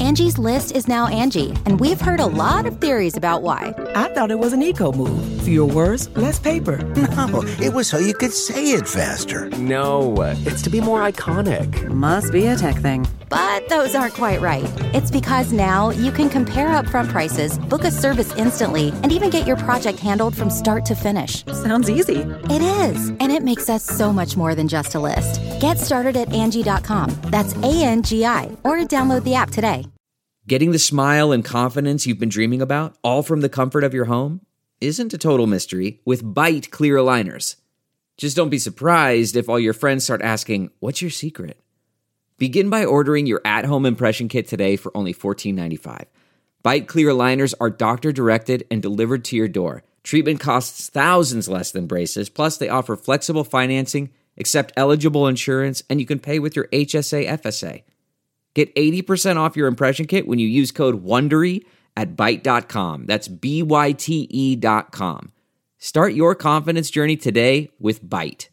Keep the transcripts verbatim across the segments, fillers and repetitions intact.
Angie's List is now Angie, and we've heard a lot of theories about why. I thought it was an eco move. Fewer words, less paper. No, it was so you could say it faster. No, it's to be more iconic. Must be a tech thing. But those aren't quite right. It's because now you can compare upfront prices, book a service instantly, and even get your project handled from start to finish. Sounds easy. It is, and it makes us so much more than just a list. Get started at Angie dot com. That's A N G I, or download the app today. Getting the smile and confidence you've been dreaming about, all from the comfort of your home, isn't a total mystery with Byte clear aligners. Just don't be surprised if all your friends start asking, "What's your secret?" Begin by ordering your at-home impression kit today for only fourteen ninety-five. Byte clear aligners are doctor-directed and delivered to your door. Treatment costs thousands less than braces, plus they offer flexible financing, accept eligible insurance, and you can pay with your H S A F S A. Get eighty percent off your impression kit when you use code WONDERY at byte dot com. That's B Y T E dot com. Start your confidence journey today with Byte.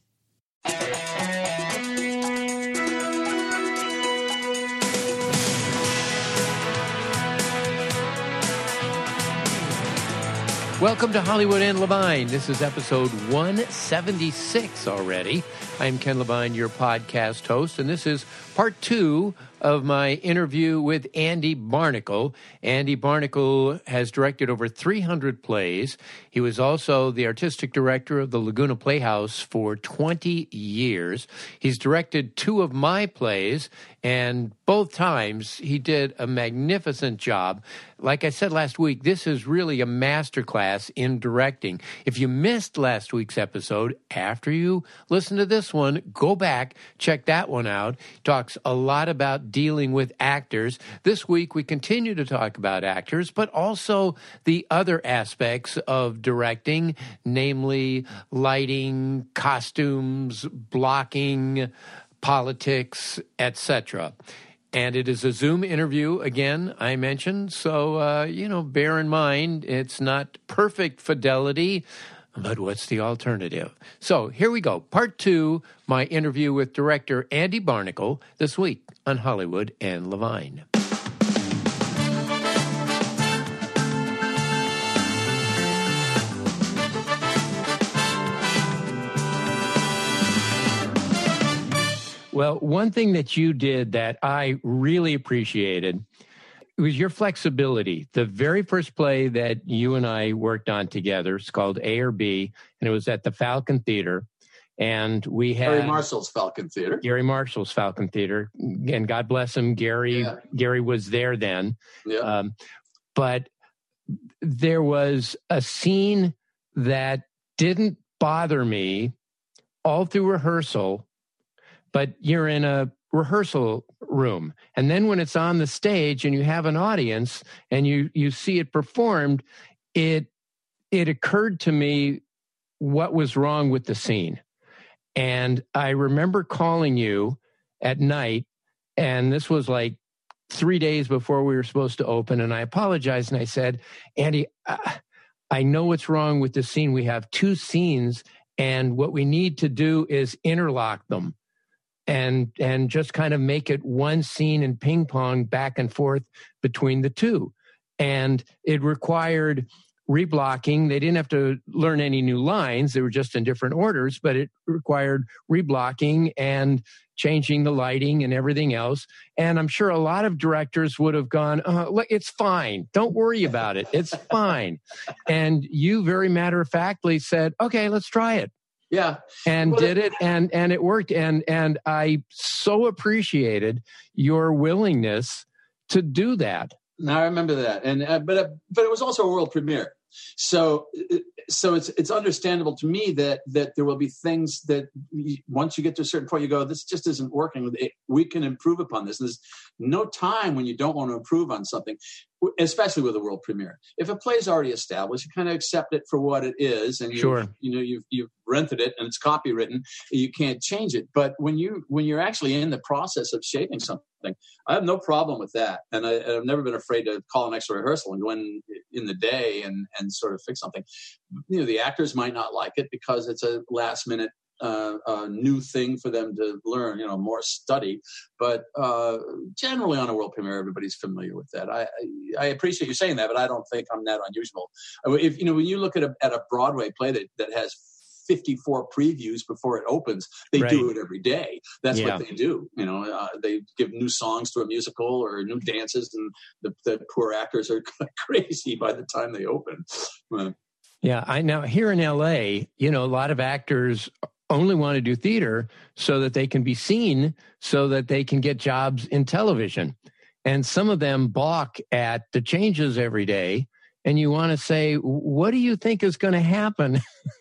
Welcome to Hollywood and Levine. This is episode one seventy-six already. I'm Ken Levine, your podcast host, and this is part two of my interview with Andy Barnicle. Andy Barnicle has directed over three hundred plays. He was also the artistic director of the Laguna Playhouse for twenty years. He's directed two of my plays, and both times he did a magnificent job. Like I said last week, this is really a masterclass in directing. If you missed last week's episode, after you listen to this one, go back, check that one out. He talks a lot about dealing with actors. This week, we continue to talk about actors, but also the other aspects of directing, namely lighting, costumes, blocking, politics, et cetera. And it is a Zoom interview, again, I mentioned. So, uh, you know, bear in mind, it's not perfect fidelity, but what's the alternative? So here we go. Part two, my interview with director Andy Barnicle this week on Hollywood and Levine. Well, one thing that you did that I really appreciated was your flexibility. The very first play that you and I worked on together is called A or B, and it was at the Falcon Theater. And we had Gary Marshall's Falcon Theater. Gary Marshall's Falcon Theater. And God bless him, Gary. Yeah. Gary was there then. Yeah. Um, but there was a scene that didn't bother me all through rehearsal, but you're in a rehearsal room. And then when it's on the stage and you have an audience and you, you see it performed, it, it occurred to me what was wrong with the scene. And I remember calling you at night, and this was like three days before we were supposed to open. And I apologized. And I said, Andy, I, I know what's wrong with the scene. We have two scenes, and what we need to do is interlock them. And and just kind of make it one scene and ping pong back and forth between the two. And it required reblocking. They didn't have to learn any new lines. They were just in different orders, but it required reblocking and changing the lighting and everything else. And I'm sure a lot of directors would have gone, uh, look, it's fine. Don't worry about it. It's fine. And you very matter-of-factly said, okay, let's try it. Yeah. And well, did it, and and it worked. And and I so appreciated your willingness to do that. Now I remember that, and uh, but uh, but it was also a world premiere, so so it's it's understandable to me that that there will be things that you, once you get to a certain point, you go, this just isn't working. We can improve upon this. There's no time when you don't want to improve on something, especially with a world premiere. If a play is already established, you kind of accept it for what it is, and you sure. you know you've you've rented it and it's copywritten. You can't change it. But when you when you're actually in the process of shaping something, I have no problem with that, and I, I've never been afraid to call an extra rehearsal and go in in the day and and sort of fix something. You know, the actors might not like it because it's a last minute uh, a new thing for them to learn, you know, more study. But uh, generally on a world premiere, everybody's familiar with that. I, I, I appreciate you saying that, but I don't think I'm that unusual. If, you know, when you look at a, at a Broadway play that, that has fifty-four previews before it opens, they right. do it every day. That's yeah. what they do. You know, uh, they give new songs to a musical or new dances, and the, the poor actors are crazy by the time they open. Uh, yeah, I now here in L A, you know, a lot of actors only want to do theater so that they can be seen, so that they can get jobs in television. And some of them balk at the changes every day. And you want to say, what do you think is going to happen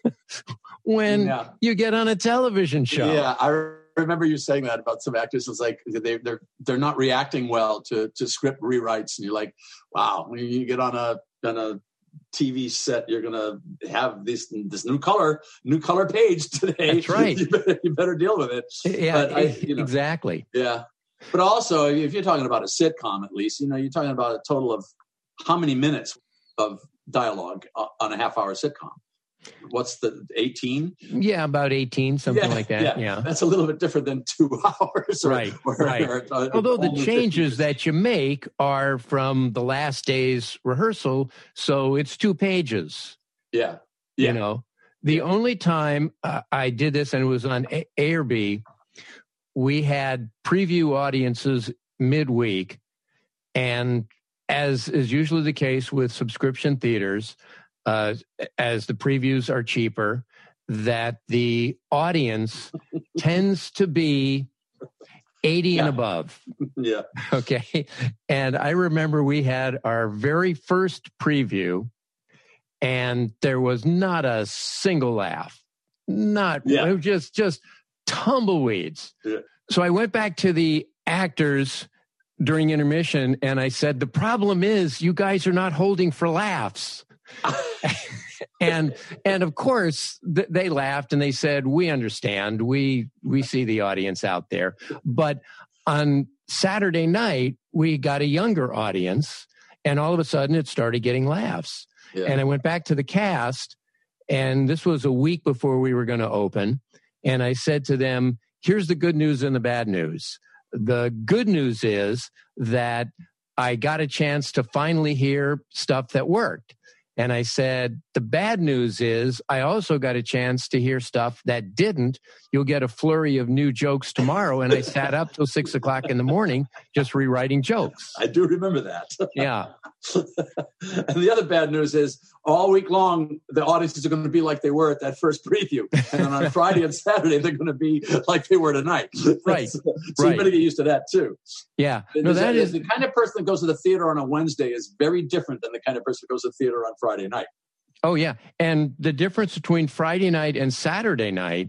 when yeah. you get on a television show? Yeah, I remember you saying that about some actors. It's like they, they're they're not reacting well to to script rewrites, and you're like, wow, when you get on a on a T V set, you're going to have this this new color new color page today. That's right. you, better, you better deal with it. Yeah, but I, you know, exactly. Yeah, but also if you're talking about a sitcom, at least you know you're talking about a total of how many minutes of dialogue on a half hour sitcom. What's the eighteen? Yeah, about eighteen, something yeah, like that. Yeah. yeah. That's a little bit different than two hours. Or, right, or, right. Or, or, Although the changes fifty that you make are from the last day's rehearsal, so it's two pages. Yeah. yeah. You know, the yeah. only time uh, I did this, and it was on A, A or B, we had preview audiences midweek, and as is usually the case with subscription theaters, uh, as the previews are cheaper, that the audience tends to be eighty yeah. and above. Yeah. Okay. And I remember we had our very first preview, and there was not a single laugh. Not yeah. it was just just tumbleweeds. Yeah. So I went back to the actors during intermission, and I said, the problem is you guys are not holding for laughs. and and of course th- they laughed and they said, we understand, we we see the audience out there. But on Saturday night we got a younger audience, and all of a sudden it started getting laughs. Yeah. And I went back to the cast, and this was a week before we were going to open, and I said to them, here's the good news and the bad news. The good news is that I got a chance to finally hear stuff that worked. And I said, the bad news is I also got a chance to hear stuff that didn't. You'll get a flurry of new jokes tomorrow. And I sat up till six o'clock in the morning just rewriting jokes. I do remember that. Yeah. And the other bad news is all week long, the audiences are going to be like they were at that first preview. And then on Friday and Saturday, they're going to be like they were tonight. Right. so right. you better get used to that too. Yeah. No, that is the kind of person that goes to the theater on a Wednesday is very different than the kind of person that goes to the theater on Friday night. Oh, yeah. And the difference between Friday night and Saturday night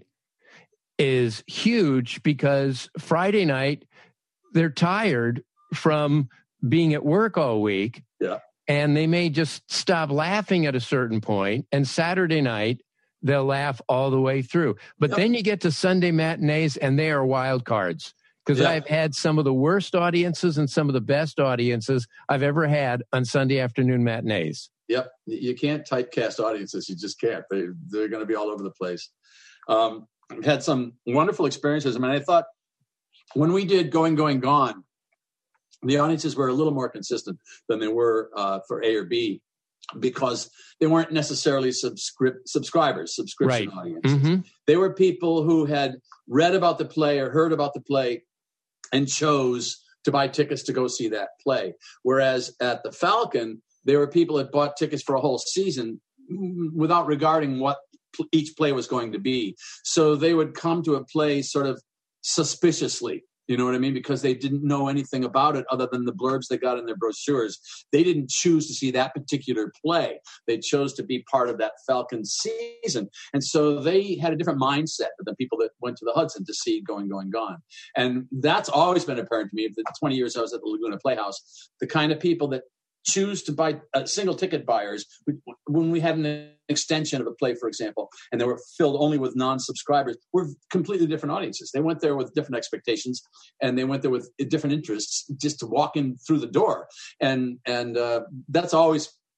is huge, because Friday night, they're tired from being at work all week. Yeah. And they may just stop laughing at a certain point. And Saturday night, they'll laugh all the way through. But yep. then you get to Sunday matinees, and they are wild cards. Because yeah. I've had some of the worst audiences and some of the best audiences I've ever had on Sunday afternoon matinees. Yep. You can't typecast audiences. You just can't. They, they're going to be all over the place. Um, I've had some wonderful experiences. I mean, I thought when we did Going, Going, Gone, the audiences were a little more consistent than they were uh, for A or B, because they weren't necessarily subscrip- subscribers, subscription right. audiences. Mm-hmm. They were people who had read about the play or heard about the play and chose to buy tickets to go see that play. Whereas at the Falcon, there were people that bought tickets for a whole season without regarding what each play was going to be. So they would come to a play sort of suspiciously. You know what I mean? Because they didn't know anything about it other than the blurbs they got in their brochures. They didn't choose to see that particular play. They chose to be part of that Falcon season. And so they had a different mindset than people that went to the Hudson to see Going, Going, Gone. And that's always been apparent to me. The twenty years I was at the Laguna Playhouse, the kind of people that choose to buy uh, single ticket buyers. When we had an extension of a play, for example, and they were filled only with non-subscribers, were completely different audiences. They went there with different expectations, and they went there with different interests just to walk in through the door. And and uh, that's always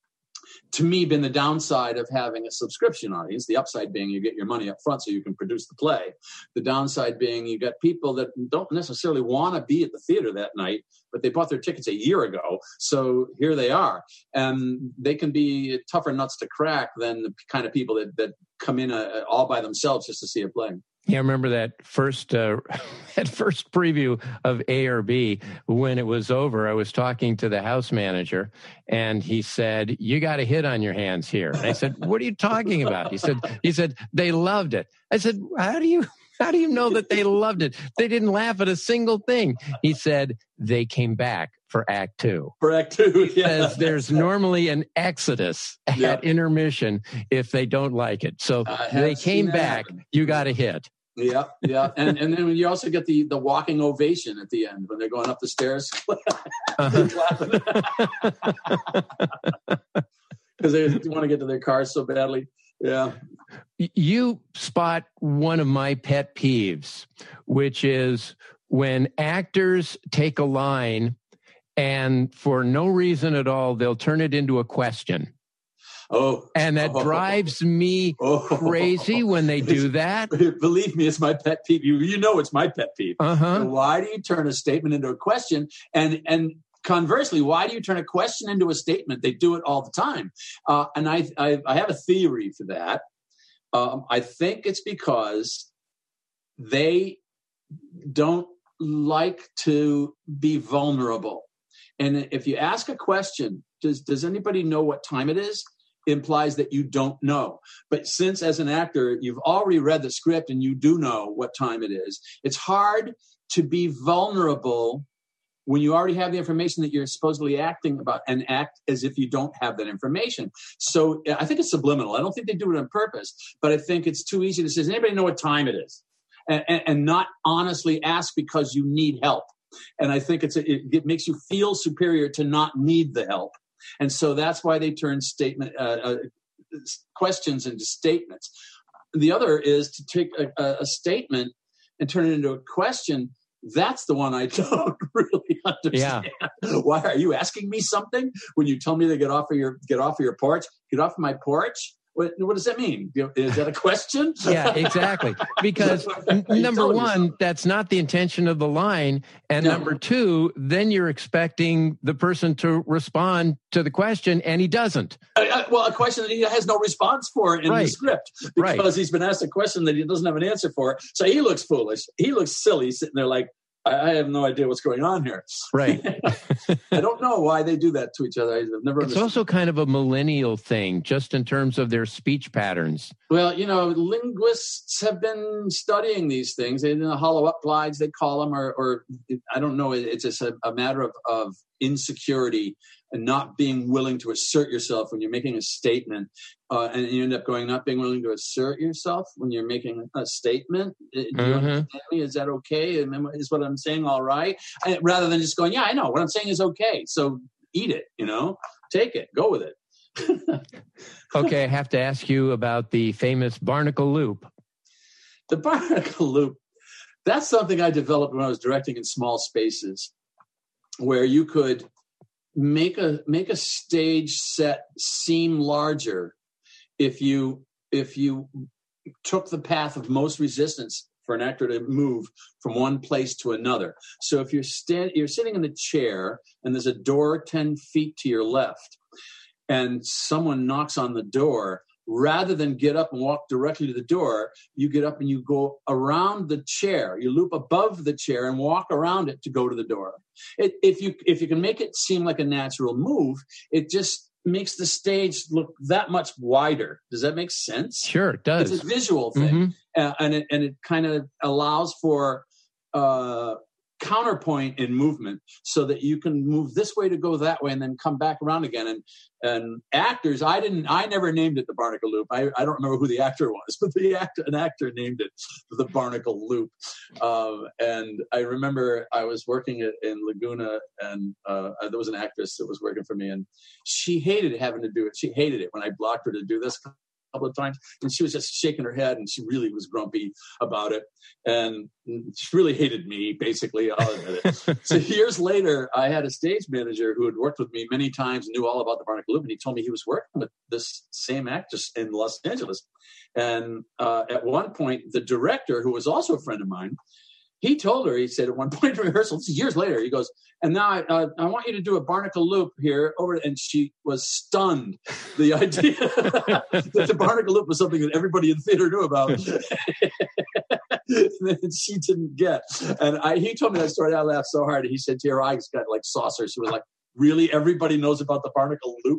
to me, been the downside of having a subscription audience. The upside being you get your money up front so you can produce the play. The downside being you got people that don't necessarily want to be at the theater that night, but they bought their tickets a year ago. So here they are. And they can be tougher nuts to crack than the kind of people that, that come in uh, all by themselves just to see a play. Yeah, I remember that first uh, that first preview of A or B. When it was over, I was talking to the house manager, and he said, "You got a hit on your hands here." And I said, "What are you talking about?" He said, "He said they loved it." I said, "How do you how do you know that they loved it? They didn't laugh at a single thing." He said, "They came back for Act Two." For Act Two, yeah. Because there's normally an exodus at yeah. intermission if they don't like it. So they came back. Happen. You got a hit. Yeah, yeah, and and then you also get the the walking ovation at the end when they're going up the stairs, uh-huh. because they want to get to their cars so badly. Yeah, you spot one of my pet peeves, which is when actors take a line and for no reason at all they'll turn it into a question. Oh, and that oh, drives me oh, crazy when they do that. Believe me, it's my pet peeve. You, you know, it's my pet peeve. Uh-huh. So why do you turn a statement into a question? And and conversely, why do you turn a question into a statement? They do it all the time. Uh, and I, I I have a theory for that. Um, I think it's because they don't like to be vulnerable. And if you ask a question, does does anybody know what time it is? Implies that you don't know. But since as an actor, you've already read the script and you do know what time it is, it's hard to be vulnerable when you already have the information that you're supposedly acting about and act as if you don't have that information. So I think it's subliminal. I don't think they do it on purpose, but I think it's too easy to say, does anybody know what time it is? And, and, and not honestly ask because you need help. And I think it's a, it, it makes you feel superior to not need the help. And so that's why they turn statement uh, uh, questions into statements. The other is to take a, a statement and turn it into a question. That's the one I don't really understand. Yeah. Why are you asking me something when you tell me to get off of your get off of your porch? Get off of my porch. What, what does that mean? Is that a question? Yeah, exactly. Because n- number one, that's not the intention of the line. And no. number two, then you're expecting the person to respond to the question, and he doesn't. Uh, uh, well, a question that he has no response for in right. the script because right. he's been asked a question that he doesn't have an answer for. So he looks foolish. He looks silly sitting there like, I have no idea what's going on here. Right. I don't know why they do that to each other. I've never It's also kind of a millennial thing, just in terms of their speech patterns. Well, you know, linguists have been studying these things. They, the hollow up glides, they call them, or, or I don't know. It's just a, a matter of, of insecurity and not being willing to assert yourself when you're making a statement. Uh, and you end up going, not being willing to assert yourself when you're making a statement. Do you mm-hmm. understand me? Is that okay? Is what I'm saying all right? I, rather than just going, yeah, I know. What I'm saying is okay. So eat it, you know, take it, go with it. Okay, I have to ask you about the famous Barnacle Loop. The Barnacle Loop, that's something I developed when I was directing in small spaces, where you could make a make a stage set seem larger if you if you took the path of most resistance for an actor to move from one place to another. So if you're stand you're sitting in a chair and there's a door ten feet to your left, and someone knocks on the door, rather than get up and walk directly to the door, you get up and you go around the chair. You loop above the chair and walk around it to go to the door. It, if you if you can make it seem like a natural move, it just makes the stage look that much wider. Does that make sense? Sure, it does. It's a visual thing, mm-hmm. uh, and it and it kind of allows for uh, counterpoint in movement, so that you can move this way to go that way, and then come back around again. And and actors, I didn't, I never named it the Barnacle Loop. I, I don't remember who the actor was, but the actor, an actor named it the Barnacle Loop. Um, and I remember I was working at, in Laguna, and uh, there was an actress that was working for me, and she hated having to do it. She hated it when I blocked her to do this couple of times, and she was just shaking her head, and she really was grumpy about it, and she really hated me, basically. I'll admit it. So years later, I had a stage manager who had worked with me many times, knew all about the Barnacle Loop, and he told me he was working with this same actress in Los Angeles. And uh, at one point, the director, who was also a friend of mine, he told her, he said at one point in rehearsal, this is years later, he goes, and now I, uh, I want you to do a Barnacle Loop here. Over, and she was stunned. The idea that the Barnacle Loop was something that everybody in theater knew about. And she didn't get. And I, he told me that story, and I laughed so hard. He said, to her eyes got like saucers. She was like, really? Everybody knows about the Barnacle Loop?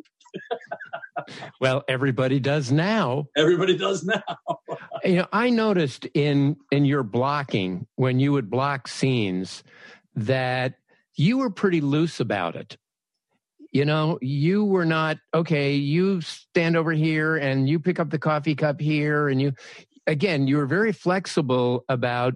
Well, everybody does now. Everybody does now. You know, I noticed in in your blocking, when you would block scenes, that you were pretty loose about it. You know, you were not, okay, you stand over here and you pick up the coffee cup here. And you, again, you were very flexible about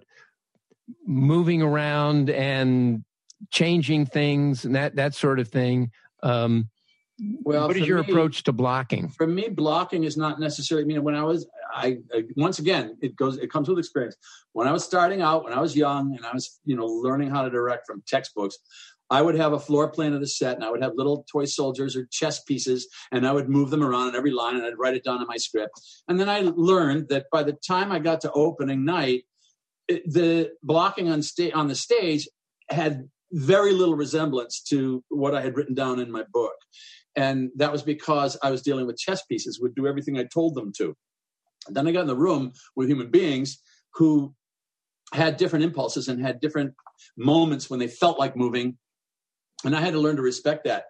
moving around and changing things and that, that sort of thing. Um, Well, what is your me, approach to blocking? For me, blocking is not necessarily. I mean, when I was, I, I once again, it goes, it comes with experience. When I was starting out, when I was young, and I was, you know, learning how to direct from textbooks, I would have a floor plan of the set, and I would have little toy soldiers or chess pieces, and I would move them around on every line, and I'd write it down in my script. And then I learned that by the time I got to opening night, it, the blocking on sta- on the stage had very little resemblance to what I had written down in my book. And that was because I was dealing with chess pieces, would do everything I told them to. And then I got in the room with human beings who had different impulses and had different moments when they felt like moving. And I had to learn to respect that.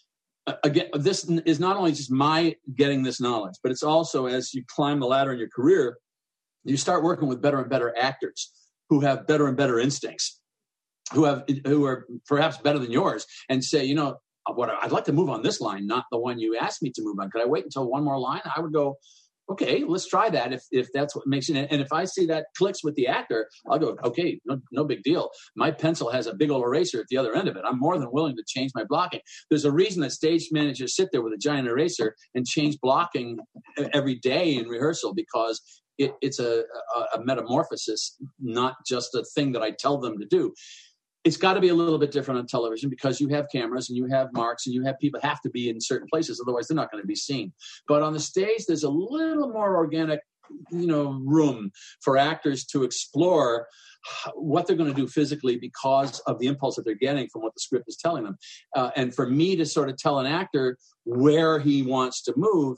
Again, this is not only just my getting this knowledge, but it's also as you climb the ladder in your career, you start working with better and better actors who have better and better instincts, who have who are perhaps better than yours, and say, you know, what I'd like to move on this line, not the one you asked me to move on. Could I wait until one more line? I would go, okay, let's try that. If if that's what makes it, and if I see that clicks with the actor, I'll go, okay, no, no big deal. My pencil has a big old eraser at the other end of it. I'm more than willing to change my blocking. There's a reason that stage managers sit there with a giant eraser and change blocking every day in rehearsal, because it, it's a, a, a metamorphosis, not just a thing that I tell them to do. It's got to be a little bit different on television because you have cameras and you have marks and you have people have to be in certain places. Otherwise, they're not going to be seen. But on the stage, there's a little more organic, you know, room for actors to explore what they're going to do physically because of the impulse that they're getting from what the script is telling them. Uh, and for me to sort of tell an actor where he wants to move,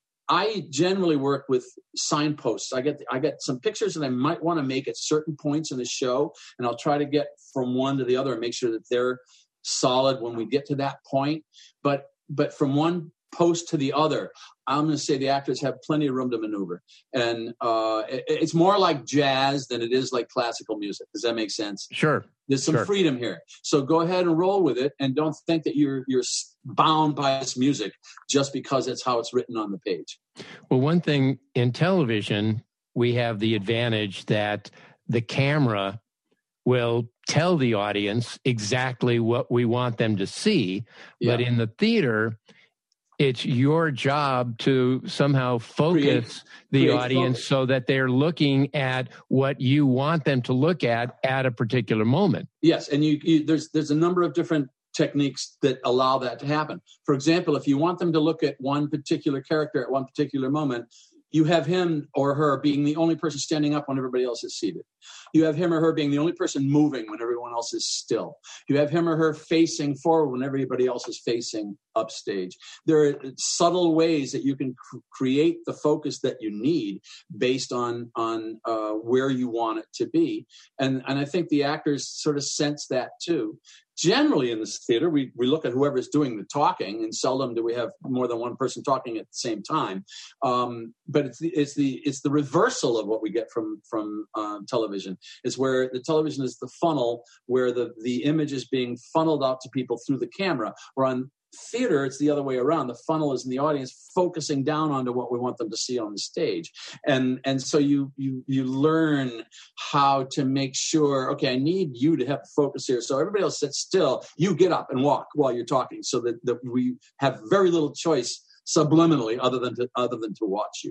I generally work with signposts. I get I get some pictures that I might want to make at certain points in the show, and I'll try to get from one to the other and make sure that they're solid when we get to that point. But but from one post to the other, I'm going to say the actors have plenty of room to maneuver. And uh, it, it's more like jazz than it is like classical music. Does that make sense? Sure. There's some sure. freedom here. So go ahead and roll with it, and don't think that you're you're bound by this music just because it's how it's written on the page. Well, one thing in television, we have the advantage that the camera will tell the audience exactly what we want them to see. Yeah. But in the theater, it's your job to somehow focus create, the create audience focus. So that they're looking at what you want them to look at at a particular moment. Yes, and you, you there's there's a number of different techniques that allow that to happen. For example, if you want them to look at one particular character at one particular moment, you have him or her being the only person standing up when everybody else is seated. You have him or her being the only person moving when everyone else is still. You have him or her facing forward when everybody else is facing upstage. There are subtle ways that you can cr- create the focus that you need based on on uh, where you want it to be. And, and I think the actors sort of sense that too. Generally in this theater, we, we look at whoever's doing the talking, and seldom do we have more than one person talking at the same time. Um, but it's the, it's the it's the reversal of what we get from from uh, television. It's where the television is the funnel, where the, the image is being funneled out to people through the camera. Or on theater, it's the other way around. The funnel is in the audience focusing down onto what we want them to see on the stage. And and so you you you learn how to make sure, okay, I need you to have focus here. So everybody else sits still. You get up and walk while you're talking so that, that we have very little choice subliminally other than to, other than to watch you.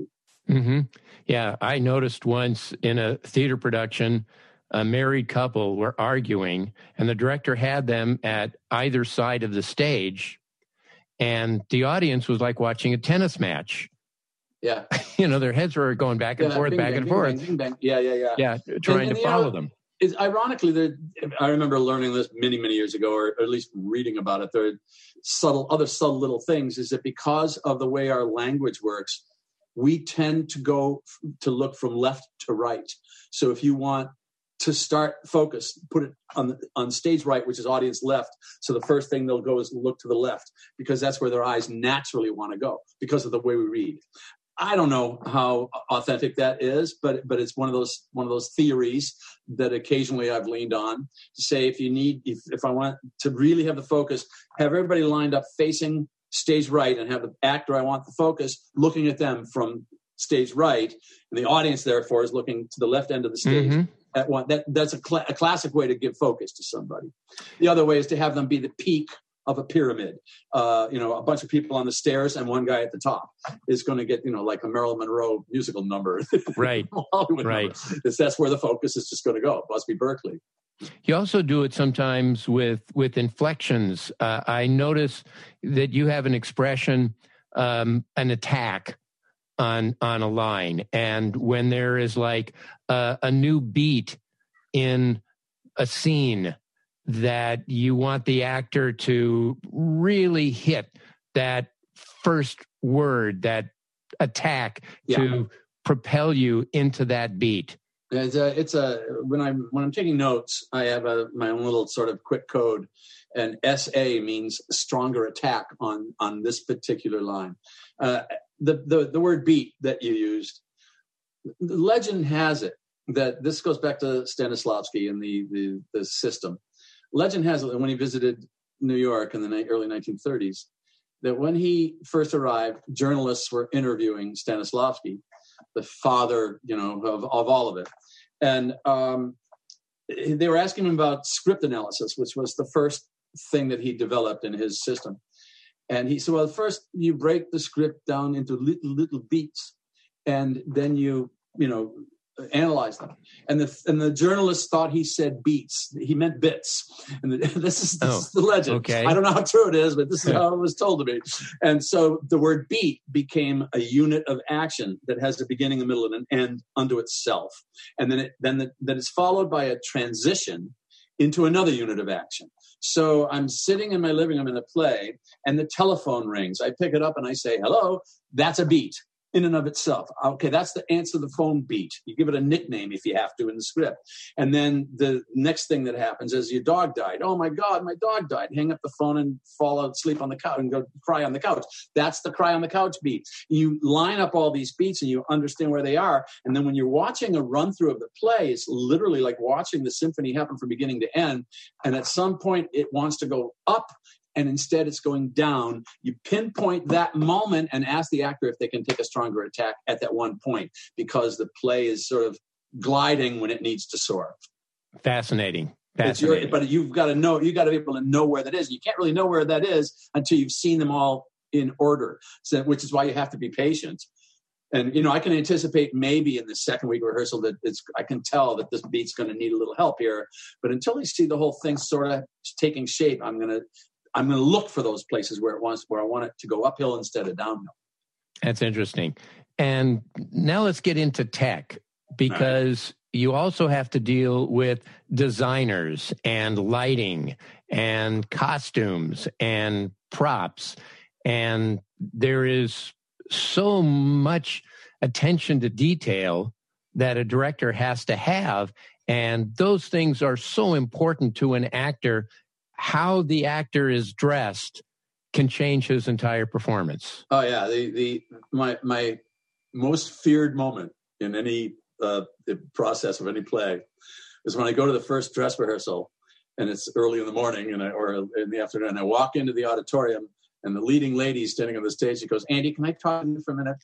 Mm-hmm. Yeah, I noticed once in a theater production, a married couple were arguing, and the director had them at either side of the stage, and the audience was like watching a tennis match. Yeah. You know, their heads were going back and yeah, forth, bing, back bing, and bing, forth. Bing, bing, bing. Yeah, yeah, yeah. Yeah, trying and, and, to follow know, them. It's ironically, there, I remember learning this many, many years ago, or at least reading about it. There are subtle, other subtle little things. Is that because of the way our language works, we tend to go to look from left to right. So if you want to start focus, put it on the, on stage right, which is audience left. So the first thing they'll go is look to the left, because that's where their eyes naturally want to go because of the way we read. I don't know how authentic that is, but but it's one of those one of those theories that occasionally I've leaned on to say, if you need, if, if I want to really have the focus, have everybody lined up facing stage right, and have the actor I want the focus looking at them from stage right, and the audience therefore is looking to the left end of the stage. Mm-hmm. At one, that that's a, cl- a classic way to give focus to somebody. The other way is to have them be the peak of a pyramid. Uh, you know, a bunch of people on the stairs and one guy at the top is going to get, you know, like a Marilyn Monroe musical number. Right. Hollywood right. Number. That's where the focus is just going to go. Busby Berkeley. You also do it sometimes with, with inflections. Uh, I notice that you have an expression, um, an attack on, on a line. And when there is like a, a new beat in a scene, that you want the actor to really hit that first word, that attack, yeah. to propel you into that beat. It's a, it's a when I'm when I'm taking notes, I have a my own little sort of quick code, and S A means stronger attack on on this particular line. Uh, the the the word beat that you used, the legend has it that this goes back to Stanislavski and the the the system. Legend has it that when he visited New York in the early nineteen thirties, that when he first arrived, journalists were interviewing Stanislavski, the father, you know, of, of all of it. And um, they were asking him about script analysis, which was the first thing that he developed in his system. And he said, well, first you break the script down into little, little beats, and then you, you know, analyze them. And the and the journalist thought he said beats. He meant bits. And the, this, is, this oh, is the legend. Okay. I don't know how true it is, but this is how it was told to me. And so the word beat became a unit of action that has a beginning, a middle, and an end unto itself. And then it then the, then it's followed by a transition into another unit of action. So I'm sitting in my living room in a play, and the telephone rings. I pick it up and I say, hello, that's a beat. In and of itself. Okay, that's the answer the phone beat. You give it a nickname if you have to in the script. And then the next thing that happens is your dog died. Oh my God, my dog died. Hang up the phone and fall out, sleep on the couch and go cry on the couch. That's the cry on the couch beat. You line up all these beats and you understand where they are. And then when you're watching a run through of the play, it's literally like watching the symphony happen from beginning to end. And at some point it wants to go up, and instead it's going down. You pinpoint that moment and ask the actor if they can take a stronger attack at that one point, because the play is sort of gliding when it needs to soar. Fascinating. Fascinating. Your, but you've got to know, you got to be able to know where that is. You can't really know where that is until you've seen them all in order, so, which is why you have to be patient. And, you know, I can anticipate maybe in the second week of rehearsal that it's, I can tell that this beat's going to need a little help here. But until I see the whole thing sort of taking shape, I'm going to, I'm going to look for those places where it wants, where I want it to go uphill instead of downhill. That's interesting. And now let's get into tech, because right. you also have to deal with designers and lighting and costumes and props. And there is so much attention to detail that a director has to have. And those things are so important to an actor. How the actor is dressed can change his entire performance. Oh yeah, the the my my most feared moment in any uh, process of any play is when I go to the first dress rehearsal, and it's early in the morning, and I, or in the afternoon, and I walk into the auditorium, and the leading lady standing on the stage, she goes, "Andy, can I talk to you for a minute?"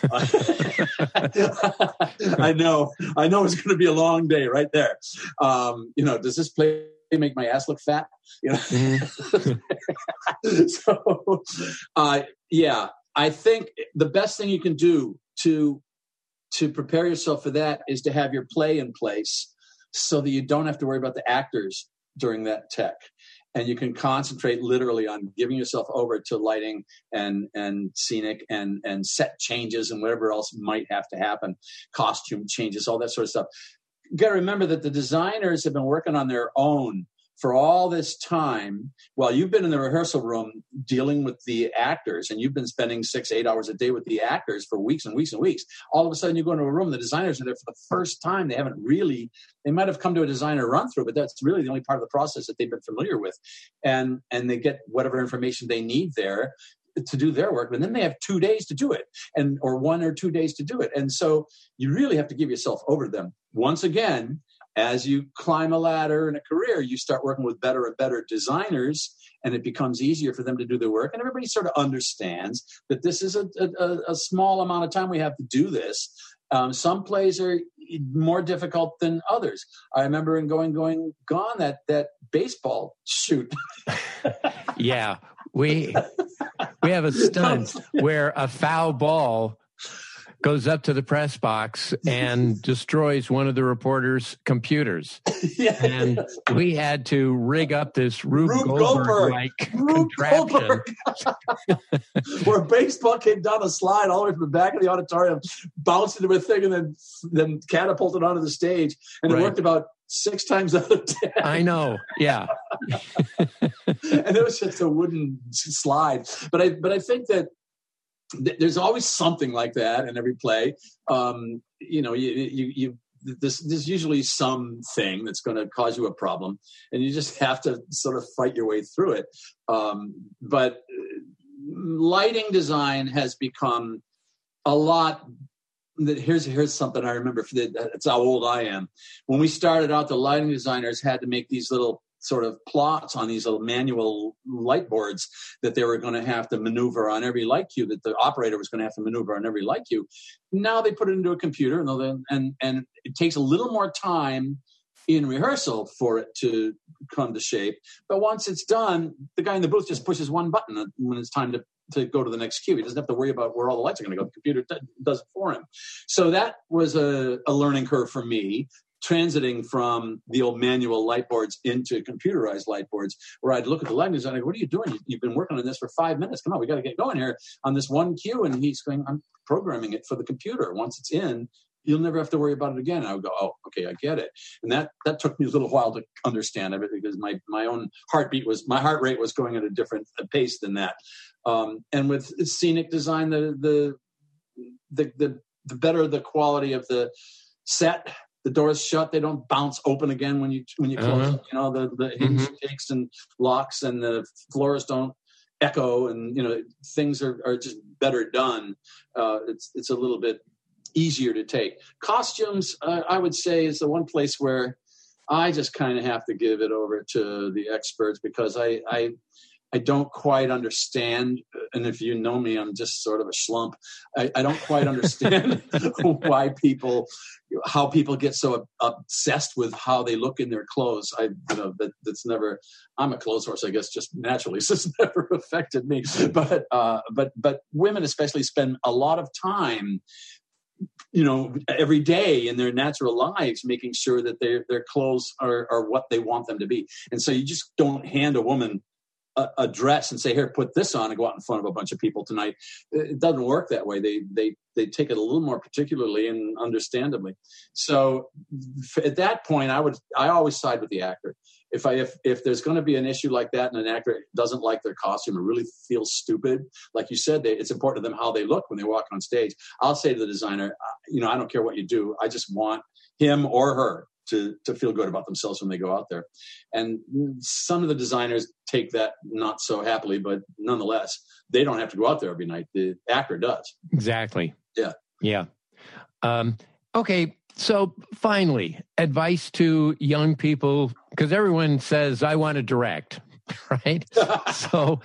I know, I know, it's going to be a long day right there. Um, you know, does this play make my ass look fat? You know? Mm-hmm. so, uh, yeah, I think the best thing you can do to to prepare yourself for that is to have your play in place so that you don't have to worry about the actors during that tech. And you can concentrate literally on giving yourself over to lighting and and scenic and and set changes and whatever else might have to happen, costume changes, all that sort of stuff. You got to remember that the designers have been working on their own for all this time while you've been in the rehearsal room dealing with the actors, and you've been spending six, eight hours a day with the actors for weeks and weeks and weeks. All of a sudden you go into a room, the designers are there for the first time. They haven't really, they might have come to a designer run through, but that's really the only part of the process that they've been familiar with. And, and they get whatever information they need there to do their work, but then they have two days to do it, and or one or two days to do it. And so you really have to give yourself over to them. Once again, as you climb a ladder in a career, you start working with better and better designers, and it becomes easier for them to do their work. And everybody sort of understands that this is a, a, a small amount of time we have to do this. Um, some plays are more difficult than others. I remember in Going, Going, Gone, that that baseball shoot. Yeah, we we have a stunt where a foul ball goes up to the press box and destroys one of the reporter's computers. Yeah. And we had to rig up this Rube, Rube Goldberg-like Rube contraption. Goldberg. Where a baseball came down the slide all the way from the back of the auditorium, bounced into a thing, and then, then catapulted onto the stage. And Right. it worked about six times out of ten. I know, yeah. And it was just a wooden slide. But I, but I think that there's always something like that in every play. Um, you know, you, you, you, this, there's usually something that's going to cause you a problem, and you just have to sort of fight your way through it. Um, but lighting design has become a lot. Here's here's something I remember. That's how old I am. When we started out, the lighting designers had to make these little sort of plots on these little manual light boards that they were going to have to maneuver on every light cue, that the operator was going to have to maneuver on every light cue. Now they put it into a computer, and and, and it takes a little more time in rehearsal for it to come to shape. But once it's done, the guy in the booth just pushes one button when it's time to, to go to the next cue. He doesn't have to worry about where all the lights are going to go. The computer does it for him. So that was a, a learning curve for me, transiting from the old manual light boards into computerized light boards, where I'd look at the lighting designer and go, what are you doing? You've been working on this for five minutes. Come on, we got to get going here on this one cue. And he's going, I'm programming it for the computer. Once it's in, you'll never have to worry about it again. And I would go, oh, okay, I get it. And that that took me a little while to understand it, because my my own heartbeat was, my heart rate was going at a different pace than that. Um, and with scenic design, the the the the, the better the quality of the set. The doors shut; they don't bounce open again when you when you close. Uh-huh. You know, the the hinge mm-hmm. takes and locks, and the floors don't echo, and you know, things are, are just better done. Uh, it's it's a little bit easier to take. Costumes, uh, I would say, is the one place where I just kind of have to give it over to the experts, because I I. I don't quite understand, and if you know me, I'm just sort of a schlump. I, I don't quite understand why people, how people get so obsessed with how they look in their clothes. I, you know, that that's never. I'm a clothes horse, I guess, just naturally, so it's never affected me. But uh, but but women especially spend a lot of time, you know, every day in their natural lives, making sure that their their clothes are are what they want them to be, and so you just don't hand a woman a dress and say, here, put this on and go out in front of a bunch of people tonight. It doesn't work that way. They they they take it a little more particularly and understandably. So at that point, I would I always side with the actor. If I if if there's going to be an issue like that and an actor doesn't like their costume or really feels stupid, like you said, they, it's important to them how they look when they walk on stage. I'll say to the designer, you know, I don't care what you do. I just want him or her to to feel good about themselves when they go out there. And some of the designers take that not so happily, but nonetheless, they don't have to go out there every night. The actor does. Exactly. Yeah. Yeah. Um, okay. So finally, advice to young people, because everyone says, I want to direct, right? so,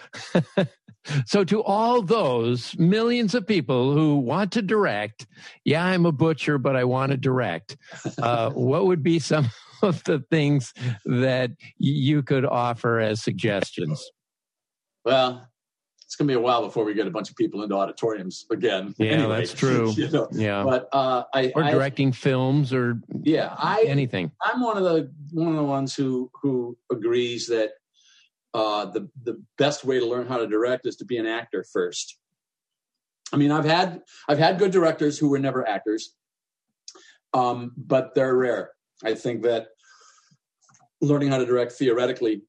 so to all those millions of people who want to direct, yeah, I'm a butcher, but I want to direct. Uh, what would be some of the things that you could offer as suggestions? Well, it's going to be a while before we get a bunch of people into auditoriums again. Yeah, anyway, that's true. You know? Yeah. But, uh, I, or I, directing films or yeah, I, anything. I'm one of the, one of the ones who, who agrees that, uh, the, the best way to learn how to direct is to be an actor first. I mean, I've had, I've had good directors who were never actors. Um, but they're rare. I think that learning how to direct theoretically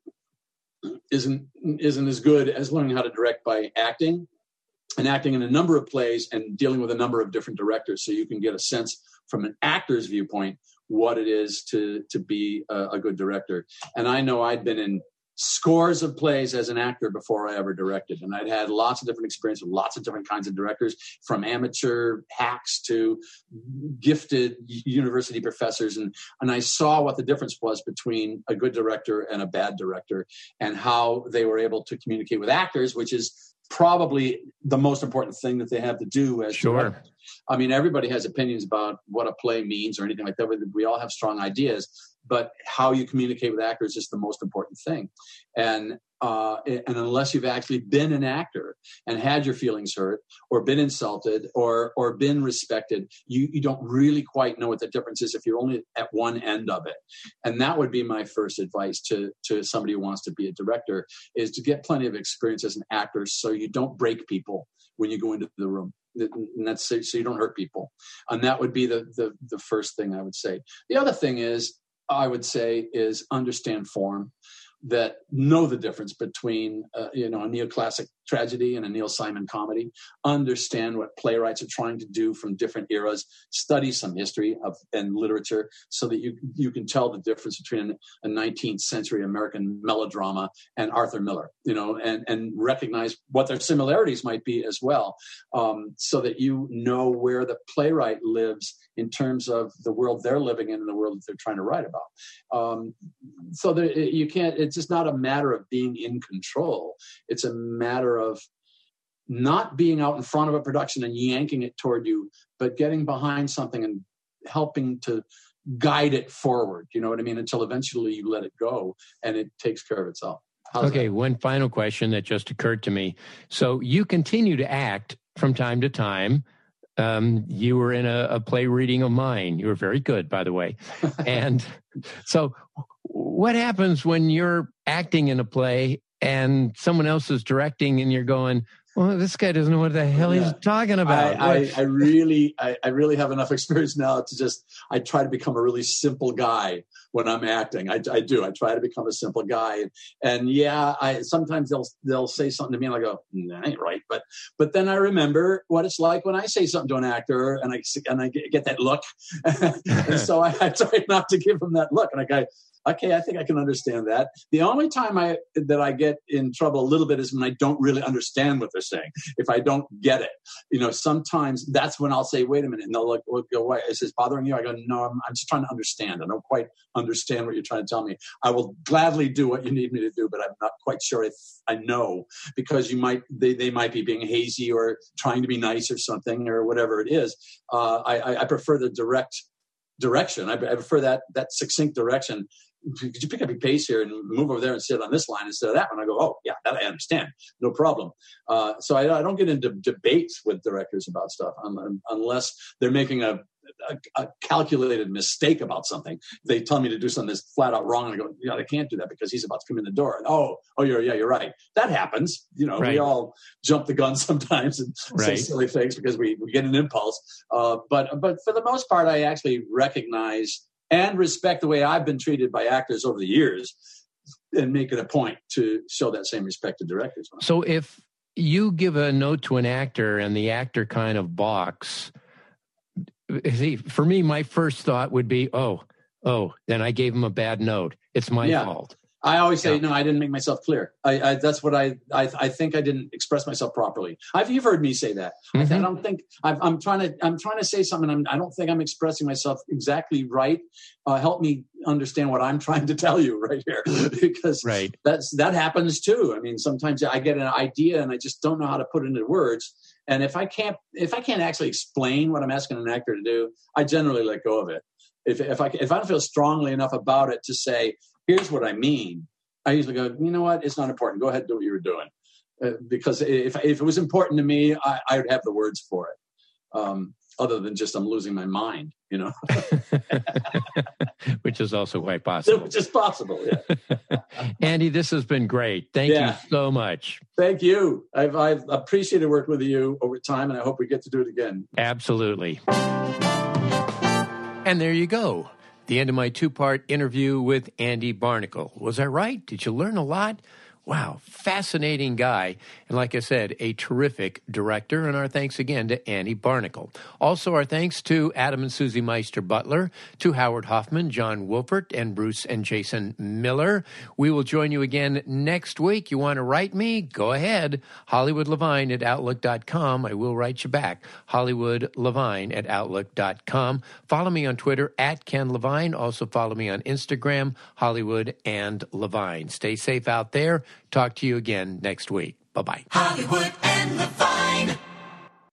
isn't isn't as good as learning how to direct by acting and acting in a number of plays and dealing with a number of different directors, so you can get a sense from an actor's viewpoint what it is to to be a, a good director. And I know I'd been in scores of plays as an actor before I ever directed. And I'd had lots of different experience with lots of different kinds of directors, from amateur hacks to gifted university professors. And, and I saw what the difference was between a good director and a bad director, and how they were able to communicate with actors, which is probably the most important thing that they have to do as sure. directors. I mean, everybody has opinions about what a play means or anything like that. We all have strong ideas, but how you communicate with actors is the most important thing. And uh, and unless you've actually been an actor and had your feelings hurt or been insulted or or been respected, you, you don't really quite know what the difference is if you're only at one end of it. And that would be my first advice to, to somebody who wants to be a director, is to get plenty of experience as an actor so you don't break people when you go into the room. And that's so you don't hurt people. And that would be the, the, the first thing I would say. The other thing is, I would say, is understand form. That know the difference between, uh, you know, a neoclassic tragedy and a Neil Simon comedy. Understand what playwrights are trying to do from different eras. Study some history of and literature so that you you can tell the difference between a nineteenth century American melodrama and Arthur Miller, you know, and, and recognize what their similarities might be as well, um, so that you know where the playwright lives in terms of the world they're living in and the world that they're trying to write about. Um, so that you can't, it's just not a matter of being in control. It's a matter of not being out in front of a production and yanking it toward you, but getting behind something and helping to guide it forward. You know what I mean? Until eventually you let it go and it takes care of itself. How's okay, that? One final question that just occurred to me. So you continue to act from time to time. Um, you were in a, a play reading of mine. You were very good, by the way. And so what happens when you're acting in a play and someone else is directing and you're going, well, this guy doesn't know what the hell yeah. he's talking about. I, I, I really, I, I really have enough experience now to just, I try to become a really simple guy when I'm acting. I, I do. I try to become a simple guy. And, and yeah, I sometimes they'll they'll say something to me and I go, nah, that ain't right. But but then I remember what it's like when I say something to an actor and I and I get that look. And so I, I try not to give them that look. And I go, okay, I think I can understand that. The only time I that I get in trouble a little bit is when I don't really understand what they're saying. If I don't get it, you know, sometimes that's when I'll say, wait a minute. And they'll look, go, why is this bothering you? I go, no, I'm, I'm just trying to understand. I don't quite understand what you're trying to tell me. I will gladly do what you need me to do, but I'm not quite sure if I know, because you might, they, they might be being hazy or trying to be nice or something or whatever it is. Uh, I, I prefer the direct direction. I, I prefer that, that succinct direction. Could you pick up your pace here and move over there and sit on this line instead of that one? I go, oh, yeah, that I understand. No problem. Uh, so I, I don't get into debates with directors about stuff um, unless they're making a, a, a calculated mistake about something. They tell me to do something that's flat out wrong, and I go, yeah, I can't do that because he's about to come in the door. And, oh, oh, you're, yeah, you're right. That happens. You know, right. We all jump the gun sometimes and right. say silly things because we, we get an impulse. Uh, but but for the most part, I actually recognize and respect the way I've been treated by actors over the years, and make it a point to show that same respect to directors. So if you give a note to an actor and the actor kind of balks, see, for me, my first thought would be, oh, oh, then I gave him a bad note. It's my yeah. fault. I always say, yeah. no, I didn't make myself clear. I, I that's what I, I, I think I didn't express myself properly. I've, you've heard me say that. Mm-hmm. I, think, I don't think I've, I'm trying to, I'm trying to say something. I'm, I don't think I'm expressing myself exactly right. Uh, help me understand what I'm trying to tell you right here, because right. that's, that happens too. I mean, sometimes I get an idea and I just don't know how to put it into words. And if I can't, if I can't actually explain what I'm asking an actor to do, I generally let go of it. If, if I, if I don't feel strongly enough about it to say, here's what I mean, I usually go, you know what? It's not important. Go ahead and do what you were doing. uh, because if if it was important to me, I, I would have the words for it. Um, other than just I'm losing my mind, you know, which is also quite possible. Which is possible, yeah. Andy, this has been great. Thank yeah. you so much. Thank you. I've, I've appreciated working with you over time, and I hope we get to do it again. Absolutely. And there you go. The end of my two-part interview with Andy Barnicle. Was I right? Did you learn a lot? Wow, fascinating guy. And like I said, a terrific director. And our thanks again to Andy Barnicle. Also, our thanks to Adam and Susie Meister Butler, to Howard Hoffman, John Wolfert, and Bruce and Jason Miller. We will join you again next week. You want to write me? Go ahead. Hollywood Levine at outlook dot com. I will write you back. Hollywood Levine at outlook dot com. Follow me on Twitter at Ken Levine. Also follow me on Instagram, Hollywood and Levine. Stay safe out there. Talk to you again next week. Bye-bye. Hollywood and Levine.